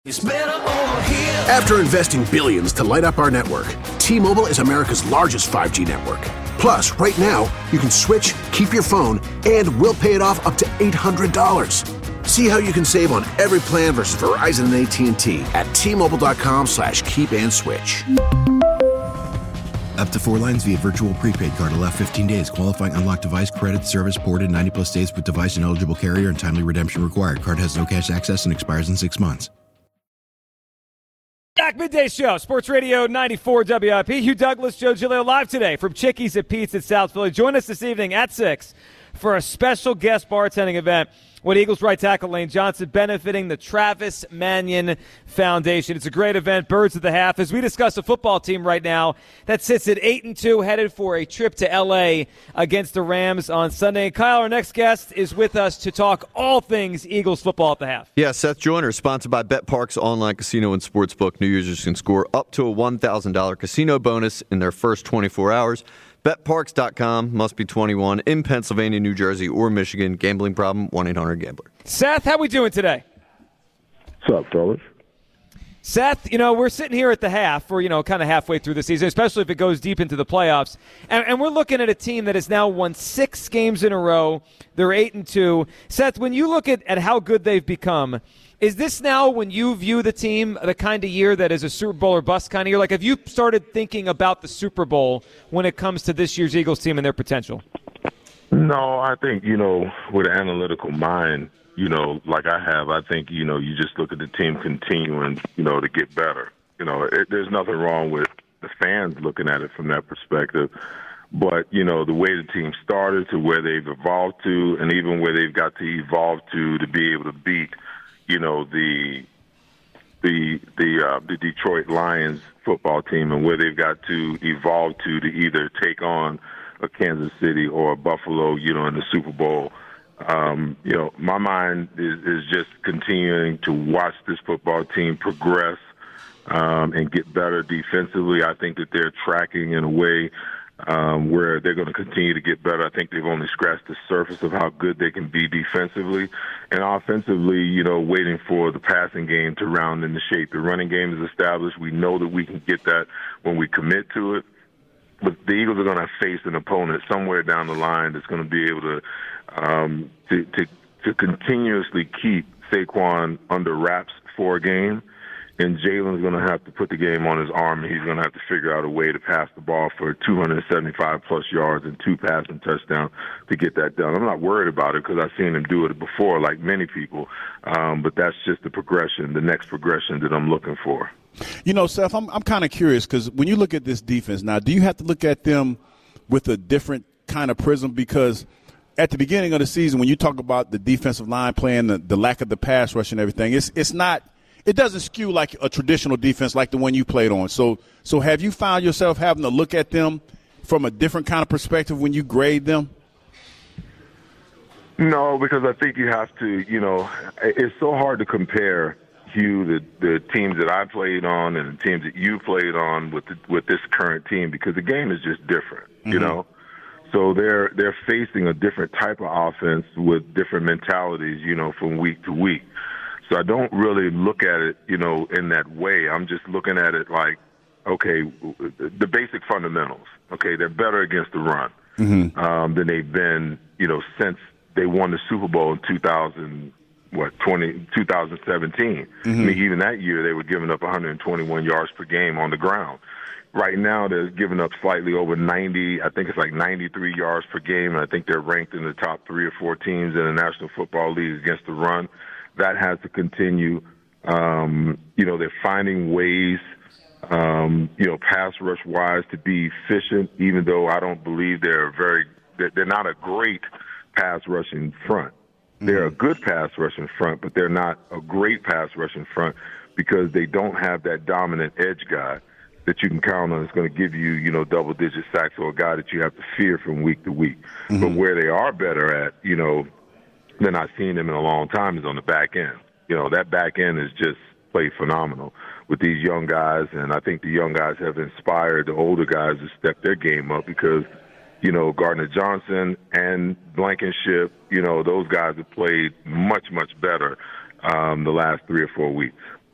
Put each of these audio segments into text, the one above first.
After investing billions to light up our network, T-Mobile is America's largest 5G network. Plus, right now, you can switch, keep your phone, and we'll pay it off up to $800. See how you can save on every plan versus Verizon and AT&T at T-Mobile.com/keep-and-switch. Up to 4 lines via virtual prepaid card. Allow 15 days. Qualifying unlocked device credit service ported 90-plus days with device and eligible carrier and timely redemption required. Card has no cash access and expires in 6 months. Back midday show, Sports Radio 94 WIP. Hugh Douglas, Joe Giglio live today from Chickies at Pete's in South Philly. Join us this evening at 6 for a special guest bartending event with Eagles right tackle Lane Johnson, benefiting the Travis Manion Foundation. It's a great event, Birds of the Half, as we discuss a football team right now that sits at 8-2, headed for a trip to L.A. against the Rams on Sunday. And Kyle, our next guest, is with us to talk all things Eagles football at the half. Yeah, Seth Joyner, sponsored by BetParks Online Casino and Sportsbook. New users can score up to a $1,000 casino bonus in their first 24 hours. BetParks.com, must be 21, in Pennsylvania, New Jersey, or Michigan. Gambling problem, 1-800-GAMBLER. Seth, how we doing today? What's up, fellas? Seth, we're sitting here at the half. We're, kind of halfway through the season, especially if it goes deep into the playoffs. And we're looking at a team that has now won 6 games in a row. They're 8-2. Seth, when you look at how good they've become, is this now, when you view the team, the kind of year that is a Super Bowl or bust kind of year? Like, have you started thinking about the Super Bowl when it comes to this year's Eagles team and their potential? No, I think, with an analytical mind, like I have, I think, you just look at the team continuing, to get better. There's nothing wrong with the fans looking at it from that perspective. But, the way the team started to where they've evolved to, and even where they've got to evolve to be able to beat, the Detroit Lions football team, and where they've got to evolve to either take on a Kansas City or a Buffalo, in the Super Bowl. My mind is just continuing to watch this football team progress and get better defensively. I think that they're tracking in a way where they're going to continue to get better. I think they've only scratched the surface of how good they can be defensively. And offensively, waiting for the passing game to round into shape. The running game is established. We know that we can get that when we commit to it. But the Eagles are going to face an opponent somewhere down the line that's going to be able to continuously keep Saquon under wraps for a game. And Jalen's going to have to put the game on his arm, and he's going to have to figure out a way to pass the ball for 275-plus yards and 2 passing touchdowns to get that done. I'm not worried about it because I've seen him do it before, like many people. But that's just the progression, the next progression that I'm looking for. Seth, I'm kind of curious because when you look at this defense now, do you have to look at them with a different kind of prism? Because at the beginning of the season, when you talk about the defensive line playing, the lack of the pass rush and everything, it's not – it doesn't skew like a traditional defense like the one you played on. So have you found yourself having to look at them from a different kind of perspective when you grade them? No, because I think you have to, it's so hard to compare, Hugh, the teams that I played on and the teams that you played on with this current team, because the game is just different, So they're facing a different type of offense with different mentalities, from week to week. So I don't really look at it, in that way. I'm just looking at it like, okay, the basic fundamentals. Okay, they're better against the run than they've been, since they won the Super Bowl in 2017. I mean, even that year they were giving up 121 yards per game on the ground. Right now they're giving up slightly over 90. I think it's like 93 yards per game. I think they're ranked in the top 3 or 4 teams in the National Football League against the run. That has to continue. They're finding ways, pass rush wise to be efficient, even though I don't believe they're not a great pass rushing front. They're a good pass rushing front, but they're not a great pass rushing front because they don't have that dominant edge guy that you can count on is going to give you, double-digit sacks, or a guy that you have to fear from week to week. But where they are better at, than I've seen them in a long time is on the back end. That back end is just played phenomenal with these young guys, and I think the young guys have inspired the older guys to step their game up because, Gardner Johnson and Blankenship, those guys have played much, much better the last 3 or 4 weeks.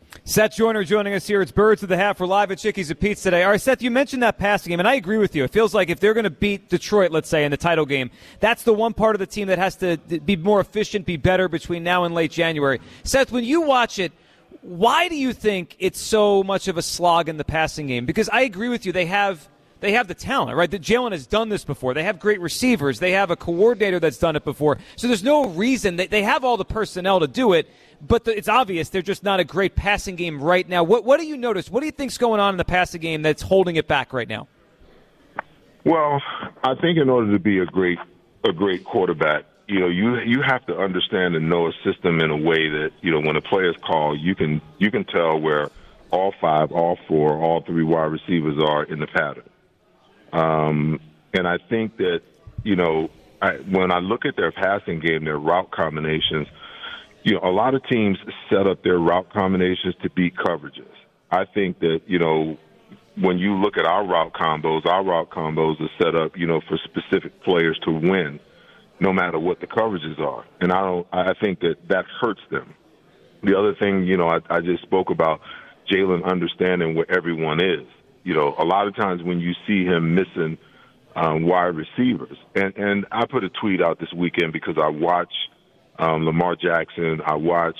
Seth Joyner joining us here. It's Birds of the Half. We're live at Chickies at Pete's today. All right, Seth, you mentioned that passing game, and I agree with you. It feels like if they're going to beat Detroit, let's say, in the title game, that's the one part of the team that has to be more efficient, be better between now and late January. Seth, when you watch it, why do you think it's so much of a slog in the passing game? Because I agree with you. They have the talent, right? Jalen has done this before. They have great receivers. They have a coordinator that's done it before. So there's no reason. They have all the personnel to do it, but it's obvious they're just not a great passing game right now. What do you notice? What do you think's going on in the passing game that's holding it back right now? Well, I think in order to be a great quarterback, you have to understand and know a system in a way that, when a player's called, you can tell where all 5, all 4, all 3 wide receivers are in the pattern. And I think that, when I look at their passing game, their route combinations, a lot of teams set up their route combinations to beat coverages. I think that, when you look at our route combos are set up, for specific players to win, no matter what the coverages are. And I think that hurts them. The other thing, I just spoke about Jalen understanding where everyone is. A lot of times when you see him missing wide receivers, and I put a tweet out this weekend because I watch Lamar Jackson, I watch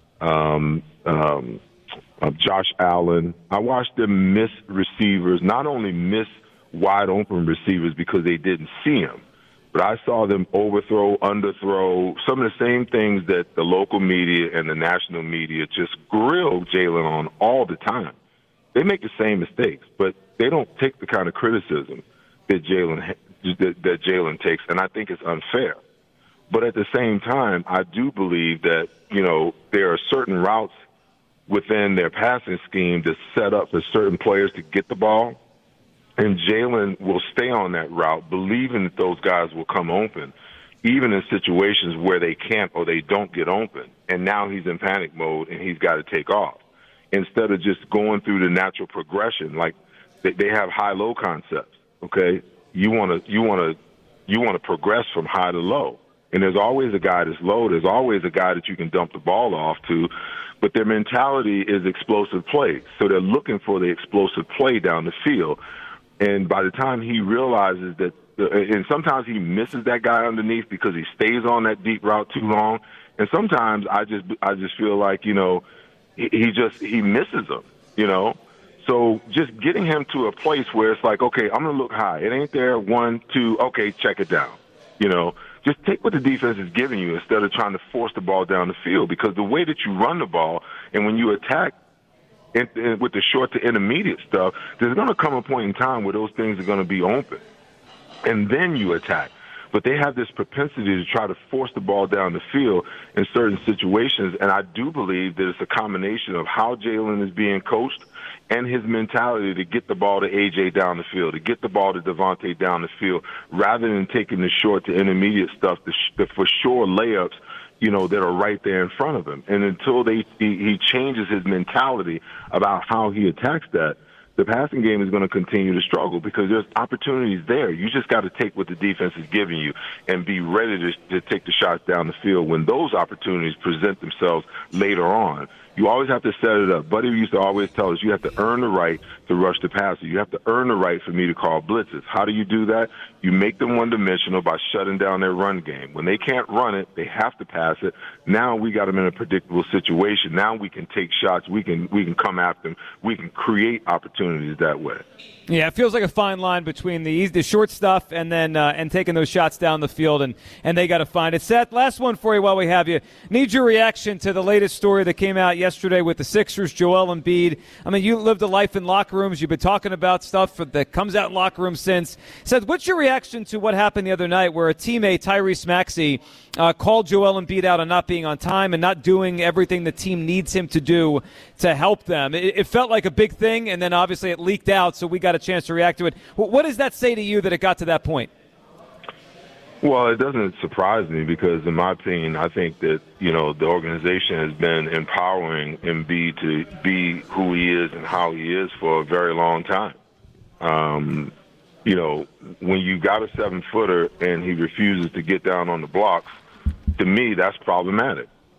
Josh Allen. I watched them miss receivers, not only miss wide open receivers because they didn't see him, but I saw them overthrow, underthrow, some of the same things that the local media and the national media just grill Jalen on all the time. They make the same mistakes, but they don't take the kind of criticism that Jalen takes, and I think it's unfair. But at the same time, I do believe that, there are certain routes within their passing scheme that's set up for certain players to get the ball, and Jalen will stay on that route, believing that those guys will come open, even in situations where they can't or they don't get open. And now he's in panic mode, and he's got to take off. Instead of just going through the natural progression, like they have high-low concepts. Okay, you want to progress from high to low, and there's always a guy that's low. There's always a guy that you can dump the ball off to, but their mentality is explosive play. So they're looking for the explosive play down the field, and by the time he realizes that, and sometimes he misses that guy underneath because he stays on that deep route too long, and sometimes I just feel like he misses them, So just getting him to a place where it's like, okay, I'm going to look high. It ain't there. 1, 2, okay, check it down. Just take what the defense is giving you instead of trying to force the ball down the field, because the way that you run the ball and when you attack with the short to intermediate stuff, there's going to come a point in time where those things are going to be open, and then you attack. But they have this propensity to try to force the ball down the field in certain situations, and I do believe that it's a combination of how Jalen is being coached and his mentality to get the ball to A.J. down the field, to get the ball to Devontae down the field, rather than taking the short to intermediate stuff, the for sure layups, that are right there in front of him. And until he changes his mentality about how he attacks that, the passing game is going to continue to struggle because there's opportunities there. You just got to take what the defense is giving you and be ready to take the shots down the field when those opportunities present themselves later on. You always have to set it up. Buddy used to always tell us you have to earn the right to rush the passer. You have to earn the right for me to call blitzes. How do you do that? You make them one-dimensional by shutting down their run game. When they can't run it, they have to pass it. Now we got them in a predictable situation. Now we can take shots. We can come after them. We can create opportunities that way. Yeah, it feels like a fine line between the short stuff and then and taking those shots down the field, and they got to find it. Seth, last one for you while we have you. Need your reaction to the latest story that came out yesterday with the Sixers, Joel Embiid. I mean, you lived a life in locker rooms. You've been talking about stuff that comes out in locker rooms since. Seth, what's your reaction to what happened the other night where a teammate, Tyrese Maxey, called Joel Embiid out on not being on time and not doing everything the team needs him to do to help them? It felt like a big thing, and then obviously it leaked out, so we got a chance to react to it. What does that say to you that it got to that point? Well, it doesn't surprise me because, in my opinion, I think that, the organization has been empowering Embiid to be who he is and how he is for a very long time. When you got a 7-footer and he refuses to get down on the blocks, to me, that's problematic.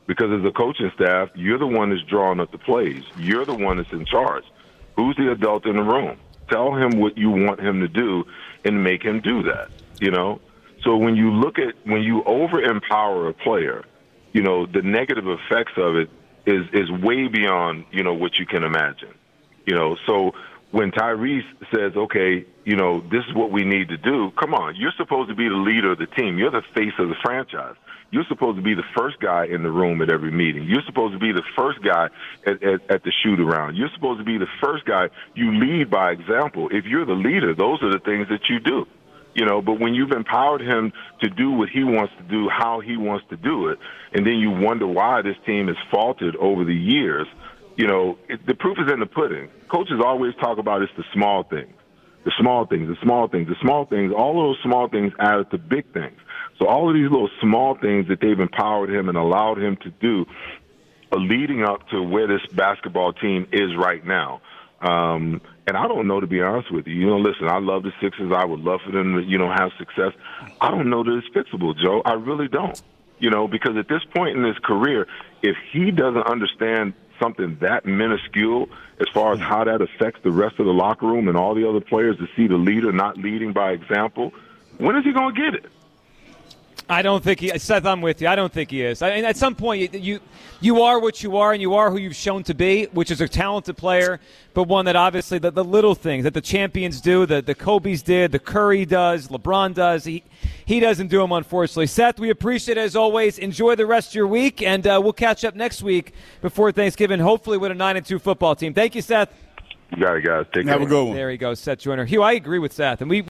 Because as a coaching staff, you're the one that's drawing up the plays. You're the one that's in charge. Who's the adult in the room? Tell him what you want him to do and make him do that, you know? So when you over-empower a player, you know, the negative effects of it is way beyond, you know, what you can imagine. You know, so when Tyrese says, okay, you know, this is what we need to do, come on, you're supposed to be the leader of the team. You're the face of the franchise. You're supposed to be the first guy in the room at every meeting. You're supposed to be the first guy at the shoot-around. You're supposed to be the first guy. You lead by example. If you're the leader, those are the things that you do. You know, but when you've empowered him to do what he wants to do, how he wants to do it, and then you wonder why this team has faltered over the years, you know, the proof is in the pudding. Coaches always talk about it's the small things, the small things, the small things, the small things. All of those small things add up to big things. So all of these little small things that they've empowered him and allowed him to do are leading up to where this basketball team is right now. And I don't know, to be honest with you. You know, listen, I love the Sixers. I would love for them to, you know, have success. I don't know that it's fixable, Joe. I really don't. You know, because at this point in his career, if he doesn't understand something that minuscule as far as how that affects the rest of the locker room and all the other players to see the leader not leading by example, when is he going to get it? I don't think Seth, I'm with you. I don't think he is. I mean, at some point, you are what you are, and you are who you've shown to be, which is a talented player, but one that obviously the little things that the champions do, the Kobe's did, the Curry does, LeBron does, he doesn't do them, unfortunately. Seth, we appreciate it as always. Enjoy the rest of your week, and we'll catch up next week before Thanksgiving, hopefully with a 9-2 football team. Thank you, Seth. You got it, guys. Take care. Have a good one. There he goes, Seth Joyner. Hugh, I agree with Seth, and we